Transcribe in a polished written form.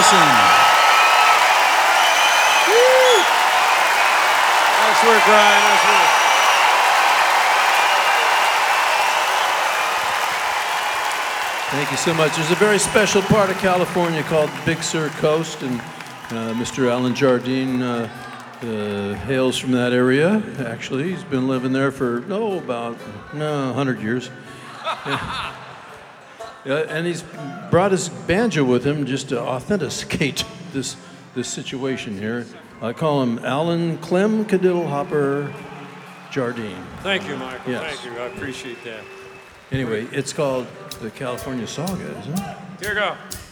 Anderson. Woo! Nice work, Ryan. Nice work. Thank you so much. There's a very special part of California called Big Sur Coast, and Mr. Alan Jardine hails from that area. Actually, he's been living there for about 100 years. And he's brought his banjo with him just to authenticate this situation here. I call him Alan Clem Cadiddle Hopper Jardine. Thank you, Michael. Yes. Thank you. I appreciate that. Anyway, it's called the California Saga, isn't it? Here we go.